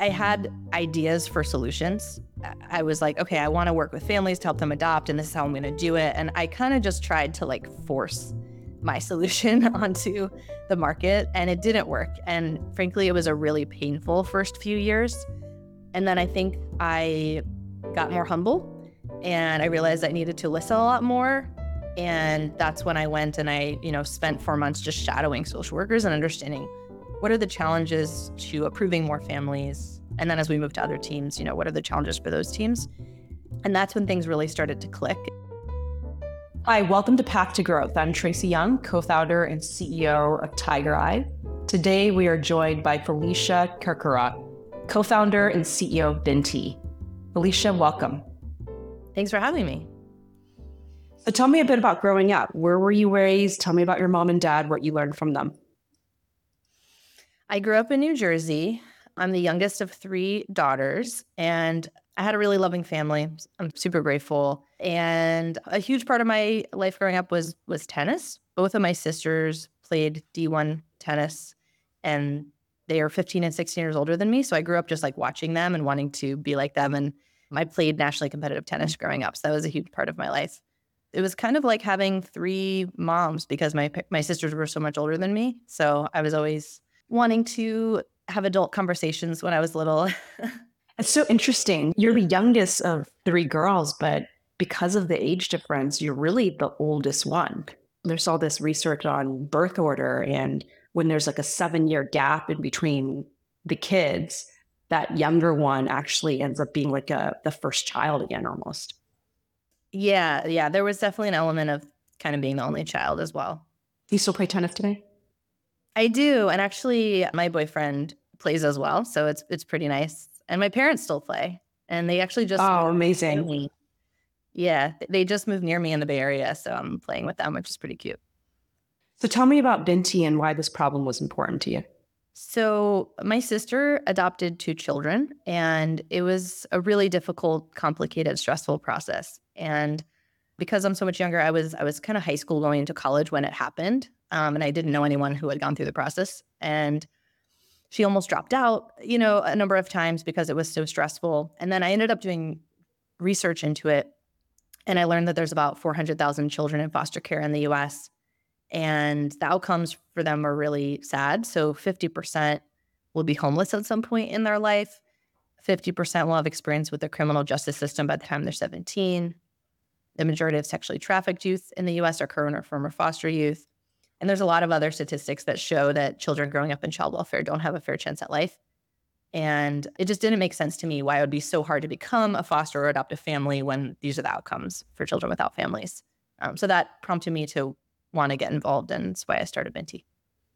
I had ideas for solutions. I was like, okay, I want to work with families to help them adopt, and this is how I'm going to do it. And I kind of just tried to force my solution onto the market, and it didn't work. And frankly, it was a really painful first few years. And then I think I got more humble, and I realized I needed to listen a lot more. And that's when I went and I, spent 4 months just shadowing social workers and understanding what are the challenges to approving more families. And then as we moved to other teams, what are the challenges for those teams? And that's when things really started to click. Hi, welcome to Path to Growth. I'm Tracy Young, co-founder and CEO of Tiger Eye. Today, we are joined by Felicia Kirkara, co-founder and CEO of Binti. Felicia, welcome. Thanks for having me. So tell me a bit about growing up. Where were you raised? Tell me about your mom and dad, what you learned from them. I grew up in New Jersey. I'm the youngest of 3 daughters, and I had a really loving family. I'm super grateful. And a huge part of my life growing up was tennis. Both of my sisters played D1 tennis, and they are 15 and 16 years older than me. So I grew up just watching them and wanting to be like them. And I played nationally competitive tennis growing up. So that was a huge part of my life. It was kind of like having 3 moms because my sisters were so much older than me. So I was always wanting to have adult conversations when I was little. It's so interesting. You're the youngest of 3 girls, but because of the age difference, you're really the oldest one. There's all this research on birth order, and when there's a 7-year gap in between the kids, that younger one actually ends up being the first child again, almost. Yeah. There was definitely an element of kind of being the only child as well. Do you still play tennis today? I do. And actually, my boyfriend plays as well. So it's pretty nice. And my parents still play. And they actually just... Oh, amazing. Yeah, they just moved near me in the Bay Area. So I'm playing with them, which is pretty cute. So tell me about Binti and why this problem was important to you. So my sister adopted 2 children, and it was a really difficult, complicated, stressful process. And because I'm so much younger, I was kind of high school going into college when it happened. And I didn't know anyone who had gone through the process. And she almost dropped out, a number of times because it was so stressful. And then I ended up doing research into it. And I learned that there's about 400,000 children in foster care in the US. And the outcomes for them are really sad. So 50% will be homeless at some point in their life. 50% will have experience with the criminal justice system by the time they're 17. The majority of sexually trafficked youth in the US are current or former foster youth. And there's a lot of other statistics that show that children growing up in child welfare don't have a fair chance at life. And it just didn't make sense to me why it would be so hard to become a foster or adoptive family when these are the outcomes for children without families. So that prompted me to want to get involved, and that's why I started Binti.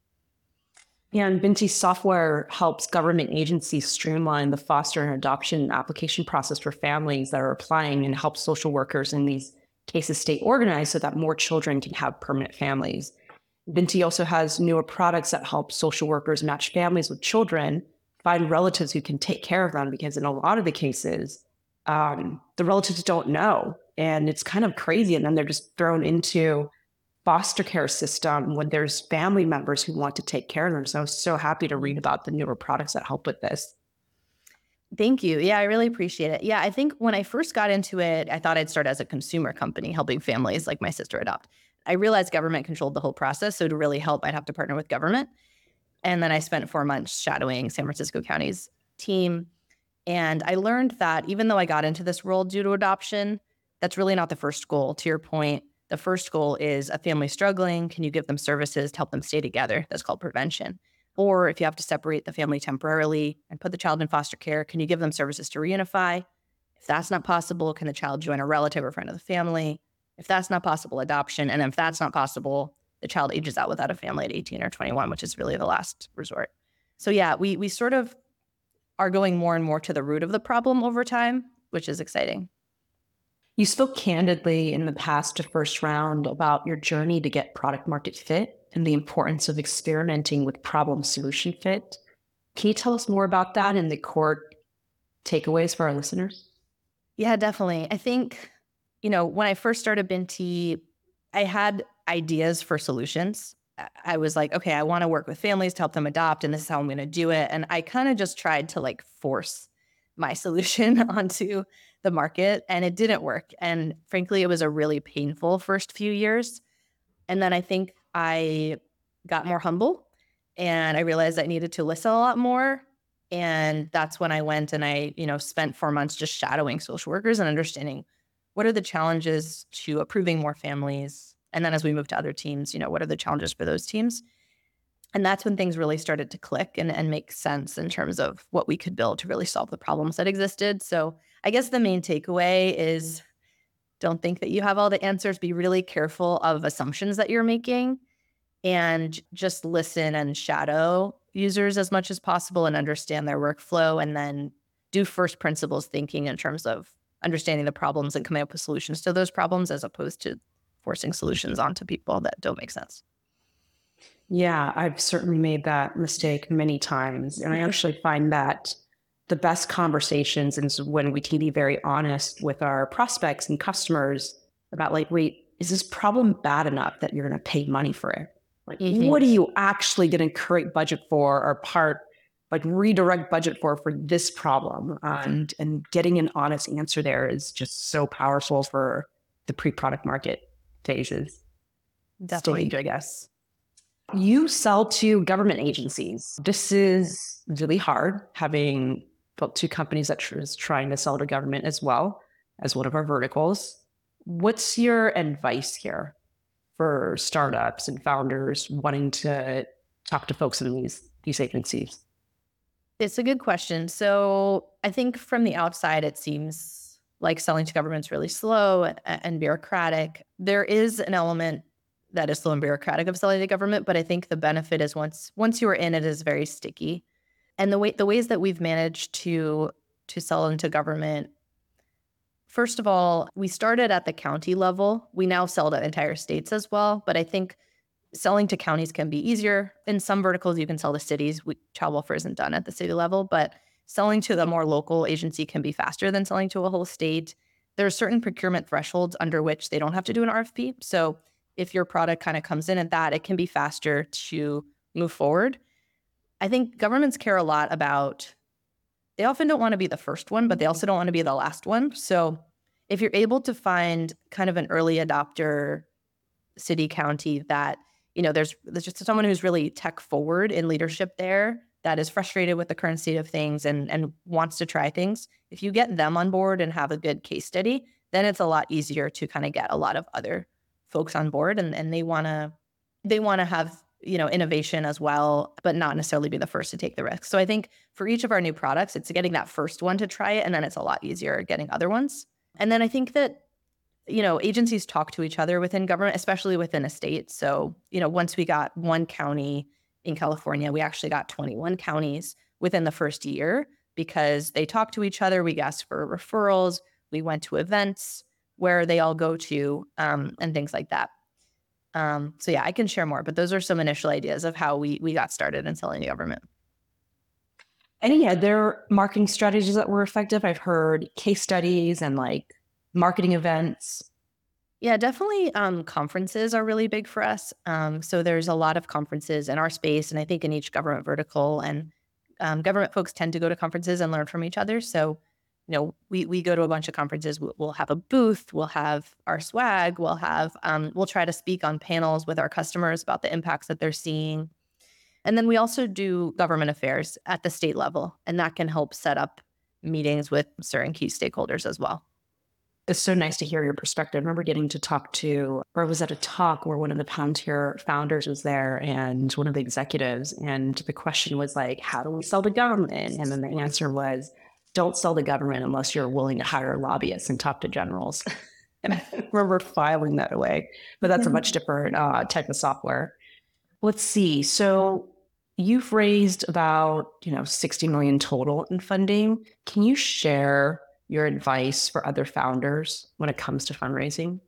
Yeah, and Binti software helps government agencies streamline the foster and adoption application process for families that are applying, and helps social workers in these cases stay organized so that more children can have permanent families. Binti also has newer products that help social workers match families with children, find relatives who can take care of them, because in a lot of the cases, the relatives don't know. And it's kind of crazy. And then they're just thrown into foster care system when there's family members who want to take care of them. So I was so happy to read about the newer products that help with this. Thank you. Yeah, I really appreciate it. Yeah, I think when I first got into it, I thought I'd start as a consumer company helping families like my sister adopt. I realized government controlled the whole process. So to really help, I'd have to partner with government. And then I spent 4 months shadowing San Francisco County's team. And I learned that even though I got into this role due to adoption, that's really not the first goal. To your point, the first goal is a family struggling. Can you give them services to help them stay together? That's called prevention. Or if you have to separate the family temporarily and put the child in foster care, can you give them services to reunify? If that's not possible, can the child join a relative or friend of the family? If that's not possible, adoption. And if that's not possible, the child ages out without a family at 18 or 21, which is really the last resort. So yeah, we sort of are going more and more to the root of the problem over time, which is exciting. You spoke candidly in the past first round about your journey to get product market fit and the importance of experimenting with problem solution fit. Can you tell us more about that and the core takeaways for our listeners? Yeah, definitely. I think, when I first started Binti, I had ideas for solutions. I was like, okay, I want to work with families to help them adopt, and this is how I'm going to do it. And I kind of just tried to like force my solution onto the market, and it didn't work. And frankly, it was a really painful first few years. And then I think I got more humble and I realized I needed to listen a lot more. And that's when I went and I, spent 4 months just shadowing social workers and understanding what are the challenges to approving more families. And then as we move to other teams, what are the challenges for those teams? And that's when things really started to click and make sense in terms of what we could build to really solve the problems that existed. So I guess the main takeaway is don't think that you have all the answers. Be really careful of assumptions that you're making and just listen and shadow users as much as possible and understand their workflow, and then do first principles thinking in terms of understanding the problems and coming up with solutions to those problems as opposed to forcing solutions onto people that don't make sense. Yeah, I've certainly made that mistake many times. And I actually find that the best conversations is when we can be very honest with our prospects and customers about like, wait, is this problem bad enough that you're going to pay money for it? Like, what are you actually going to create budget for or like redirect budget for this problem? And getting an honest answer there is just so powerful for the pre-product market phases. Definitely. Stage, I guess. You sell to government agencies. This is really hard, having built two companies that is trying to sell to government as well as one of our verticals. What's your advice here for startups and founders wanting to talk to folks in these agencies? It's a good question. So I think from the outside, it seems like selling to government's really slow and bureaucratic. There is an element that is slow and bureaucratic of selling to government, but I think the benefit is once you are in, it is very sticky. And the ways that we've managed to sell into government, first of all, we started at the county level. We now sell to entire states as well, but I think selling to counties can be easier. In some verticals, you can sell to cities. Child welfare isn't done at the city level, but selling to the more local agency can be faster than selling to a whole state. There are certain procurement thresholds under which they don't have to do an RFP. So if your product kind of comes in at that, it can be faster to move forward. I think governments care a lot about, they often don't want to be the first one, but they also don't want to be the last one. So if you're able to find kind of an early adopter city, county that, there's just someone who's really tech forward in leadership there that is frustrated with the current state of things and wants to try things. If you get them on board and have a good case study, then it's a lot easier to kind of get a lot of other folks on board, and they want to have, innovation as well, but not necessarily be the first to take the risk. So I think for each of our new products, it's getting that first one to try it, and then it's a lot easier getting other ones. And then I think that, agencies talk to each other within government, especially within a state. So, once we got one county in California, we actually got 21 counties within the first year because they talk to each other. We asked for referrals. We went to events where they all go to, and things like that. So yeah, I can share more, but those are some initial ideas of how we got started in selling to government. Any other marketing strategies that were effective? I've heard case studies and like marketing events. Yeah, definitely. Conferences are really big for us. So there's a lot of conferences in our space, and I think in each government vertical, and government folks tend to go to conferences and learn from each other. So, we go to a bunch of conferences. We'll have a booth. We'll have our swag. We'll try to speak on panels with our customers about the impacts that they're seeing. And then we also do government affairs at the state level, and that can help set up meetings with certain key stakeholders as well. It's so nice to hear your perspective. I remember getting to talk to, or I was at a talk where one of the Palantir founders was there and one of the executives. And the question was like, how do we sell to government? And then the answer was, don't sell to government unless you're willing to hire lobbyists and talk to generals. And I remember filing that away, but that's a much different type of software. Let's see. So you've raised about, 60 million total in funding. Can you share your advice for other founders when it comes to fundraising?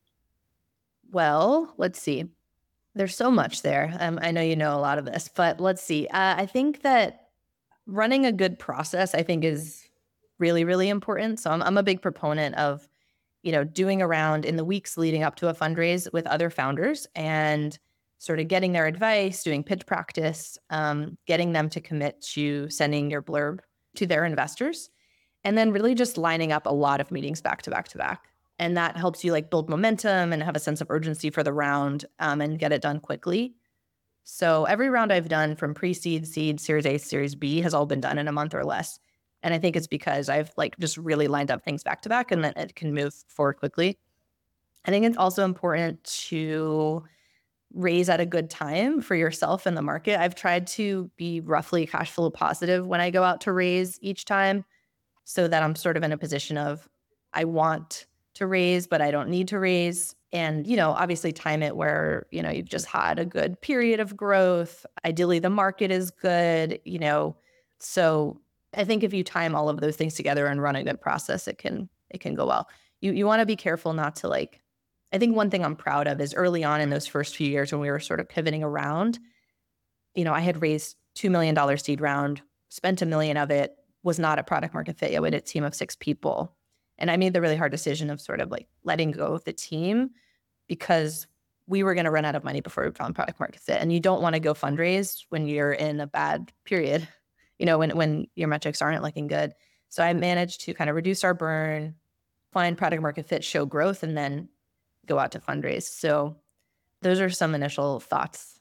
Well, let's see. There's so much there. I know you know a lot of this, but let's see. I think that running a good process, I think, is really, really important. So I'm a big proponent of, doing around in the weeks leading up to a fundraise with other founders and sort of getting their advice, doing pitch practice, getting them to commit to sending your blurb to their investors, and then really just lining up a lot of meetings back to back to back. And that helps you like build momentum and have a sense of urgency for the round, and get it done quickly. So every round I've done from pre-seed, seed, Series A, Series B has all been done in a month or less. And I think it's because I've like just really lined up things back to back, and then it can move forward quickly. I think it's also important to raise at a good time for yourself and the market. I've tried to be roughly cash flow positive when I go out to raise each time, so that I'm sort of in a position of I want to raise, but I don't need to raise. And, obviously time it where, you've just had a good period of growth. Ideally, the market is good, So I think if you time all of those things together and run a good process, it can go well. You want to be careful not to I think one thing I'm proud of is early on in those first few years when we were sort of pivoting around, I had raised $2 million seed round, spent $1 million of it, was not a product market fit yet. We had a team of 6 people. And I made the really hard decision of sort of letting go of the team because we were going to run out of money before we found product market fit. And you don't want to go fundraise when you're in a bad period, when your metrics aren't looking good. So I managed to kind of reduce our burn, find product market fit, show growth, and then go out to fundraise. So those are some initial thoughts.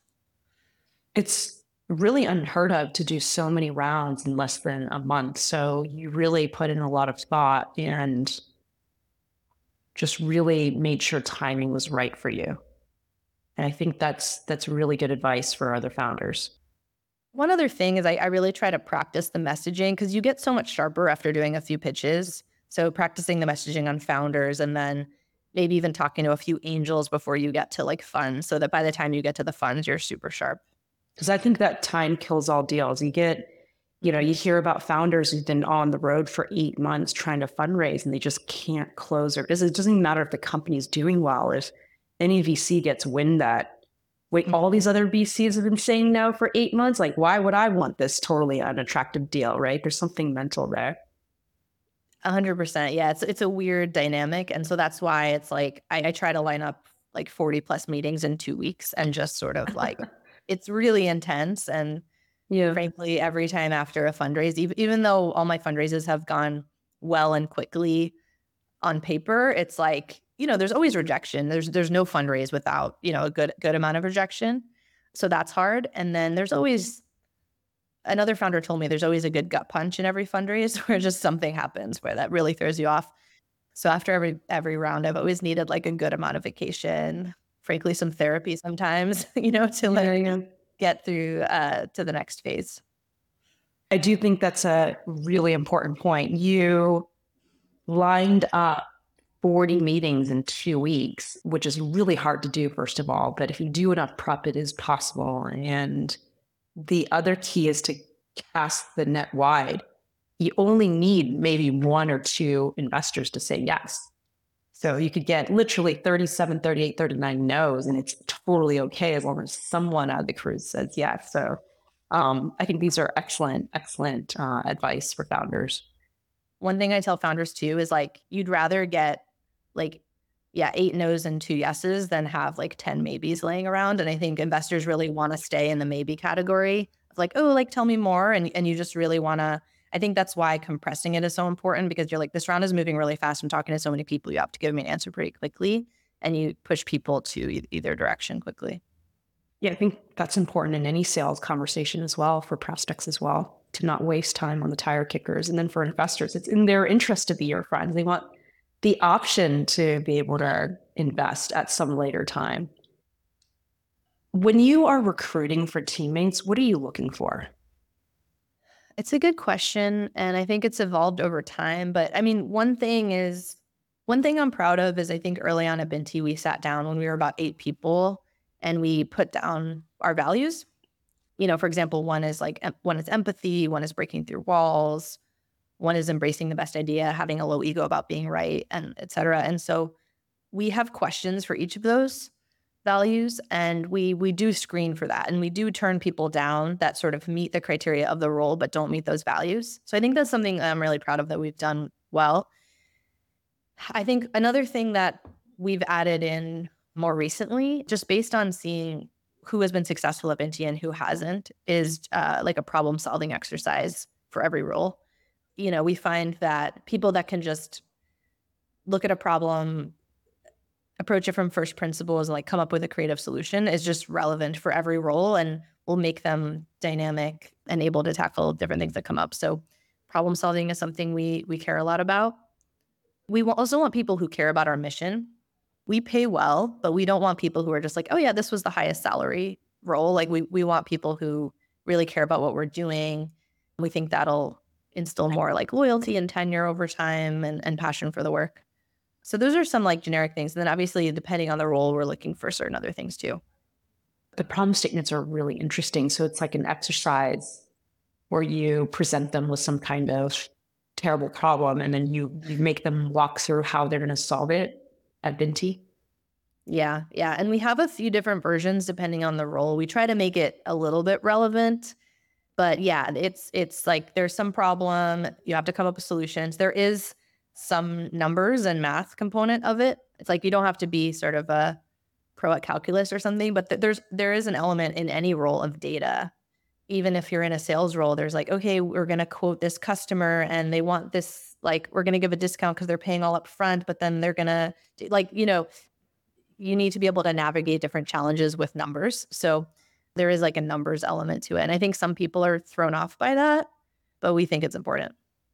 It's really unheard of to do so many rounds in less than a month. So you really put in a lot of thought and just really made sure timing was right for you. And I think that's really good advice for other founders. One other thing is I really try to practice the messaging because you get so much sharper after doing a few pitches. So practicing the messaging on founders and then maybe even talking to a few angels before you get to funds, so that by the time you get to the funds, you're super sharp. Because I think that time kills all deals. You hear about founders who've been on the road for 8 months trying to fundraise and they just can't close it doesn't even matter if the company's doing well. If any VC gets wind that, wait, all these other VCs have been saying no for 8 months, why would I want this totally unattractive deal, right? There's something mental there. 100%. Yeah, it's a weird dynamic. And so that's why it's I try to line up 40 plus meetings in 2 weeks and just sort of it's really intense. And frankly, every time after a fundraise, even though all my fundraises have gone well and quickly on paper, it's there's always rejection. There's no fundraise without, a good amount of rejection. So that's hard. And then there's always, another founder told me there's always a good gut punch in every fundraise where just something happens where that really throws you off. So after every round, I've always needed a good amount of vacation, frankly, some therapy sometimes, to get through to the next phase. I do think that's a really important point. You lined up 40 meetings in 2 weeks, which is really hard to do, first of all. But if you do enough prep, it is possible. And the other key is to cast the net wide. You only need maybe 1 or 2 investors to say yes. So you could get literally 37, 38, 39 no's, and it's totally okay as long as someone out of the crew says yes. So I think these are excellent advice for founders. One thing I tell founders too is you'd rather get 8 no's and 2 yeses than have 10 maybes laying around. And I think investors really want to stay in the maybe category of tell me more. And you just really want to, I think that's why compressing it is so important, because you're this round is moving really fast. I'm talking to so many people. You have to give me an answer pretty quickly, and you push people to either direction quickly. Yeah, I think that's important in any sales conversation as well, for prospects as well, to not waste time on the tire kickers. And then for investors, it's in their interest to be your friends. They want the option to be able to invest at some later time. When you are recruiting for teammates, what are you looking for? It's a good question, and I think it's evolved over time. But I mean, one thing I'm proud of is I think early on at Binti, we sat down when we were about 8 people and we put down our values. For example, one is empathy, one is breaking through walls, one is embracing the best idea, having a low ego about being right, and et cetera. And so we have questions for each of those values, and we do screen for that, and we do turn people down that sort of meet the criteria of the role but don't meet those values. So I think that's something I'm really proud of that we've done well. I think another thing that we've added in more recently, just based on seeing who has been successful at Binti and who hasn't is like a problem solving exercise for every role. We find that people that can just look at a problem, approach it from first principles, and like come up with a creative solution is just relevant for every role and will make them dynamic and able to tackle different things that come up. So problem solving is something we care a lot about. We also want people who care about our mission. We pay well, but we don't want people who are just like, oh yeah, this was the highest salary role. Like we want people who really care about what we're doing. We think that'll instill more like loyalty and tenure over time and passion for the work. So those are some like generic things. And then obviously, depending on the role, we're looking for certain other things too. The problem statements are really interesting. So it's like an exercise where you present them with some kind of terrible problem and then you make them walk through how they're going to solve it at Binti. Yeah. And we have a few different versions depending on the role. We try to make it a little bit relevant. But yeah, it's like there's some problem. You have to come up with solutions. There is some numbers and math component of it. It's like you don't have to be sort of a pro at calculus or something, but there is an element in any role of data. Even if you're in a sales role, there's like, okay, we're going to quote this customer and they want this, like, we're going to give a discount because they're paying all up front, but then they're going to you need to be able to navigate different challenges with numbers. So there is like a numbers element to it. And I think some people are thrown off by that, but we think it's important.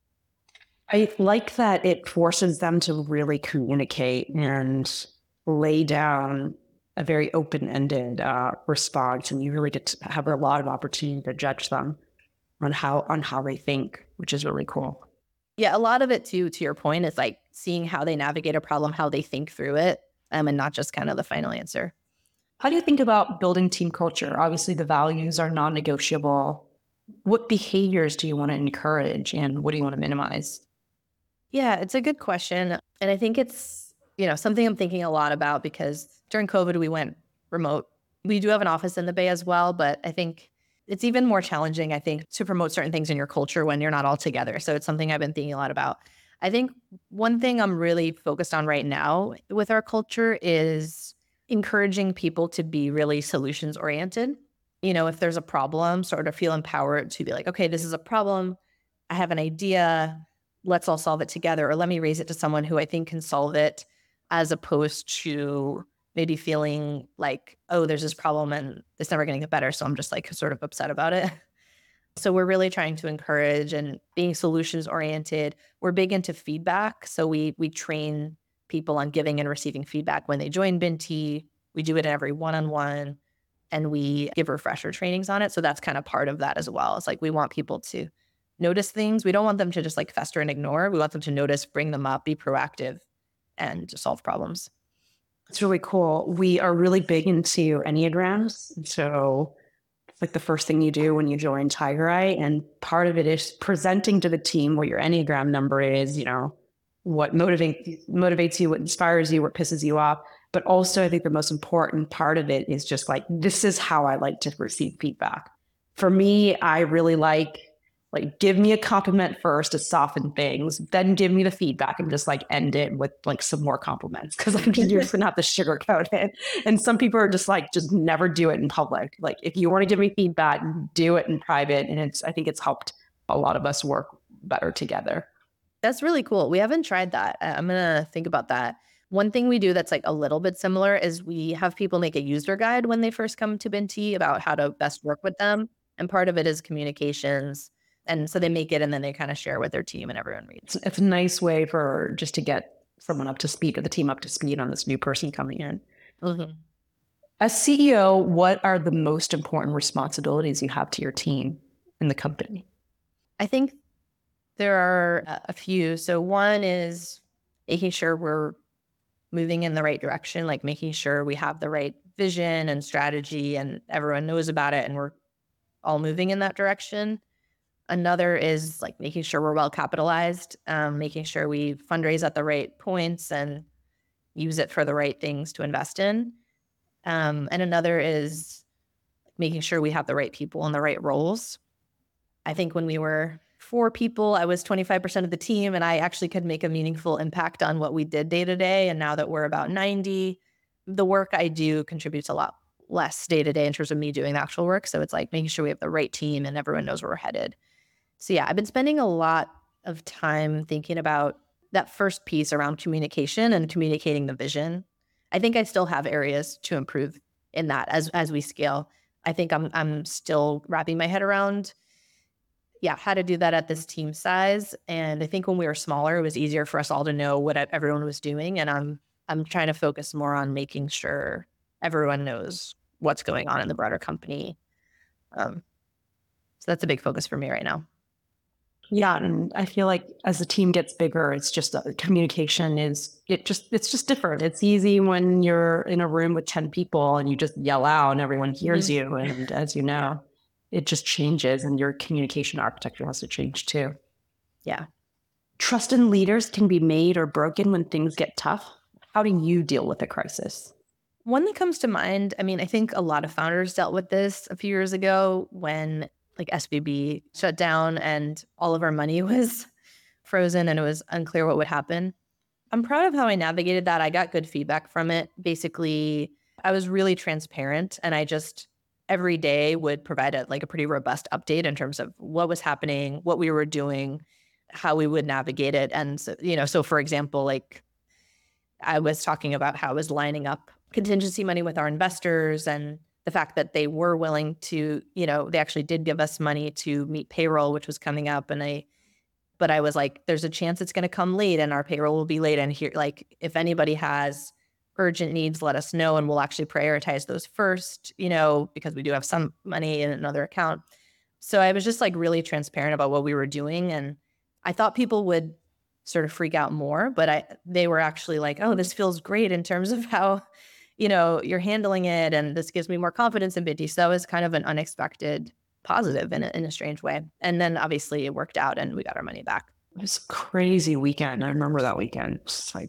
I like that it forces them to really communicate and lay down a very open-ended response, and you really get to have a lot of opportunity to judge them on how they think, which is really cool. Yeah, a lot of it too, to your point, is like seeing how they navigate a problem, how they think through it, and not just kind of the final answer. How do you think about building team culture? Obviously, the values are non-negotiable. What behaviors do you want to encourage, and what do you want to minimize? Yeah, it's a good question. And I think it's, something I'm thinking a lot about because during COVID, we went remote. We do have an office in the Bay as well, but I think it's even more challenging, I think, to promote certain things in your culture when you're not all together. So it's something I've been thinking a lot about. I think one thing I'm really focused on right now with our culture is encouraging people to be really solutions oriented. If there's a problem, sort of feel empowered to be like, okay, this is a problem. I have an idea. Let's all solve it together. Or let me raise it to someone who I think can solve it, as opposed to maybe feeling like, oh, there's this problem and it's never going to get better. So I'm just like sort of upset about it. So we're really trying to encourage and being solutions oriented. We're big into feedback. So we train people on giving and receiving feedback when they join Binti. We do it every one-on-one and we give refresher trainings on it. So that's kind of part of that as well. It's like we want people to notice things. We don't want them to just like fester and ignore. We want them to notice, bring them up, be proactive, and solve problems. It's really cool. We are really big into Enneagrams. So it's like the first thing you do when you join Tiger Eye. And part of it is presenting to the team what your Enneagram number is, what motivates you, what inspires you, what pisses you off. But also I think the most important part of it is just like, this is how I like to receive feedback. For me, I really like give me a compliment first to soften things, then give me the feedback and just like end it with like some more compliments because I'm just gonna have to sugarcoat it. And some people are just never do it in public. Like if you want to give me feedback, do it in private. And I think it's helped a lot of us work better together. That's really cool. We haven't tried that. I'm gonna think about that. One thing we do that's like a little bit similar is we have people make a user guide when they first come to Binti about how to best work with them. And part of it is communications. And so they make it and then they kind of share with their team and everyone reads. It's a nice way for just to get someone up to speed or the team up to speed on this new person coming in. Mm-hmm. As CEO, what are the most important responsibilities you have to your team in the company? I think there are a few. So one is making sure we're moving in the right direction, like making sure we have the right vision and strategy and everyone knows about it and we're all moving in that direction. Another is like making sure we're well capitalized, making sure we fundraise at the right points and use it for the right things to invest in. And another is making sure we have the right people in the right roles. I think when we were 4 people, I was 25% of the team and I actually could make a meaningful impact on what we did day to day. And now that we're about 90, the work I do contributes a lot less day to day in terms of me doing the actual work. So it's like making sure we have the right team and everyone knows where we're headed. So yeah, I've been spending a lot of time thinking about that first piece around communication and communicating the vision. I think I still have areas to improve in that as we scale. I think I'm still wrapping my head around how to do that at this team size. And I think when we were smaller, it was easier for us all to know what everyone was doing. And I'm trying to focus more on making sure everyone knows what's going on in the broader company. So that's a big focus for me right now. Yeah, and I feel like as the team gets bigger, it's just communication it's just different. It's easy when you're in a room with 10 people and you just yell out and everyone hears you. And as you know, it just changes and your communication architecture has to change too. Yeah. Trust in leaders can be made or broken when things get tough. How do you deal with a crisis? One that comes to mind, I mean, I think a lot of founders dealt with this a few years ago when like SVB shut down and all of our money was frozen and it was unclear what would happen. I'm proud of how I navigated that. I got good feedback from it. Basically, I was really transparent and I just every day would provide a pretty robust update in terms of what was happening, what we were doing, how we would navigate it. And so, so for example, like I was talking about how I was lining up contingency money with our investors and the fact that they were willing to, they actually did give us money to meet payroll, which was coming up. But I was like, there's a chance it's going to come late and our payroll will be late. And here, like, if anybody has urgent needs, let us know. And we'll actually prioritize those first, because we do have some money in another account. So I was just like really transparent about what we were doing. And I thought people would sort of freak out more, but they were actually like, oh, this feels great in terms of how, you're handling it. And this gives me more confidence in Binti. So that was kind of an unexpected positive in a strange way. And then obviously it worked out and we got our money back. It was a crazy weekend. I remember that weekend. It's like,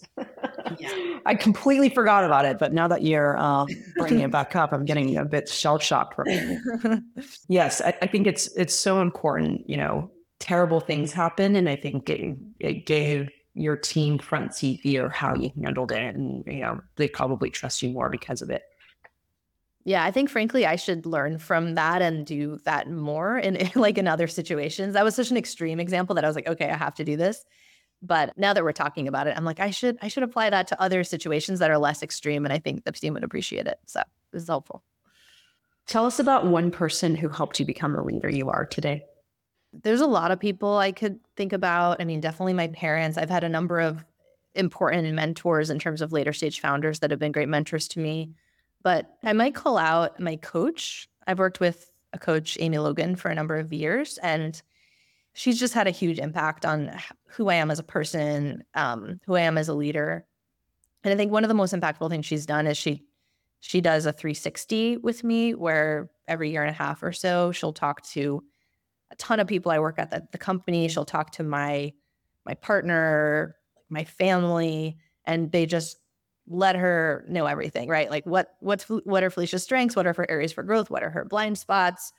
I completely forgot about it. But now that you're bringing it back up, I'm getting a bit shell-shocked from it. Yes, I think it's so important. Terrible things happen. And I think it gave your team front seat view how you handled it. And, they probably trust you more because of it. Yeah, I think frankly, I should learn from that and do that more in like in other situations. That was such an extreme example that I was like, okay, I have to do this. But now that we're talking about it, I'm like, I should apply that to other situations that are less extreme. And I think the team would appreciate it. So this is helpful. Tell us about one person who helped you become the leader you are today. There's a lot of people I could think about. I mean, definitely my parents. I've had a number of important mentors in terms of later stage founders that have been great mentors to me. But I might call out my coach. I've worked with a coach, Amy Logan, for a number of years, and she's just had a huge impact on who I am as a person, who I am as a leader. And I think one of the most impactful things she's done is she does a 360 with me where every year and a half or so, she'll talk to a ton of people I work at the company. She'll talk to my partner, my family, and they just let her know everything, right? Like what are Felicia's strengths? What are her areas for growth? What are her blind spots?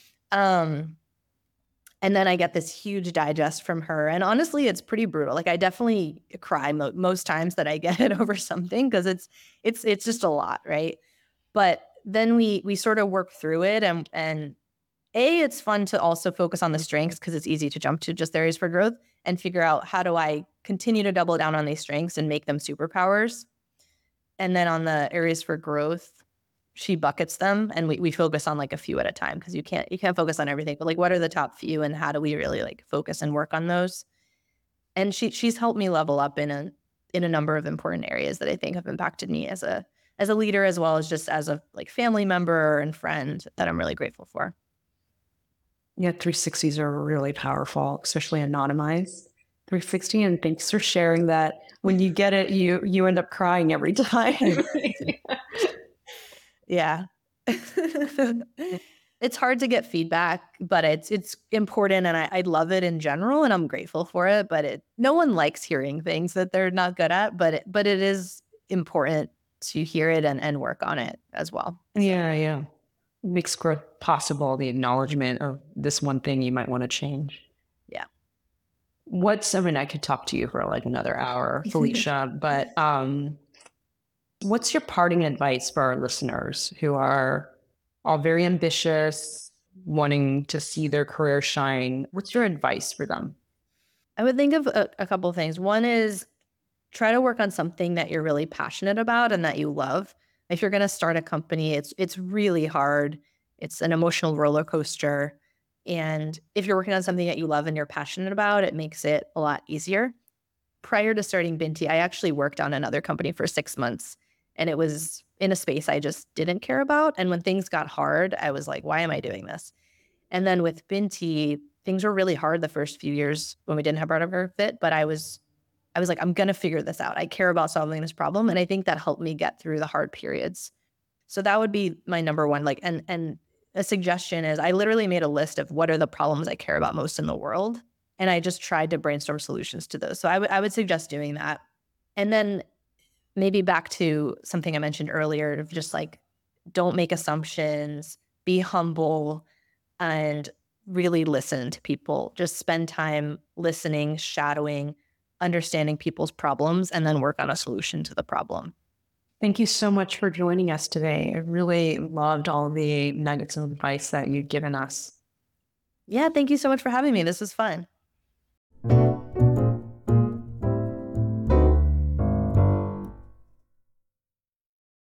And then I get this huge digest from her. And honestly, it's pretty brutal. Like I definitely cry most times that I get it over something because it's just a lot, right? But then we sort of work through it and it's fun to also focus on the strengths because it's easy to jump to just areas for growth and figure out how do I continue to double down on these strengths and make them superpowers. And then on the areas for growth, she buckets them and we focus on like a few at a time because you can't focus on everything. But like what are the top few and how do we really like focus and work on those? And she's helped me level up in a number of important areas that I think have impacted me as a leader as well as just as a like family member and friend that I'm really grateful for. Yeah, 360s are really powerful, especially anonymized 360. And thanks for sharing that. When you get it, you end up crying every time. Yeah. It's hard to get feedback, but it's important and I love it in general and I'm grateful for it. But no one likes hearing things that they're not good at, but it is important to hear it and work on it as well. Yeah. It makes growth possible, the acknowledgement of this one thing you might want to change. Yeah. I could talk to you for like another hour, Felicia, but What's your parting advice for our listeners who are all very ambitious, wanting to see their career shine? What's your advice for them? I would think of a couple of things. One is try to work on something that you're really passionate about and that you love. If you're going to start a company, it's really hard. It's an emotional roller coaster. And if you're working on something that you love and you're passionate about, it makes it a lot easier. Prior to starting Binti, I actually worked on another company for 6 months, and it was in a space I just didn't care about. And when things got hard, I was like, why am I doing this? And then with Binti, things were really hard the first few years when we didn't have product fit, but I was like, I'm going to figure this out. I care about solving this problem. And I think that helped me get through the hard periods. So that would be my number one. Like, and a suggestion is I literally made a list of what are the problems I care about most in the world. And I just tried to brainstorm solutions to those. So I would suggest doing that. And then maybe back to something I mentioned earlier of just like, don't make assumptions, be humble, and really listen to people. Just spend time listening, shadowing, understanding people's problems, and then work on a solution to the problem. Thank you so much for joining us today. I really loved all the nuggets of advice that you've given us. Yeah, thank you so much for having me. This was fun.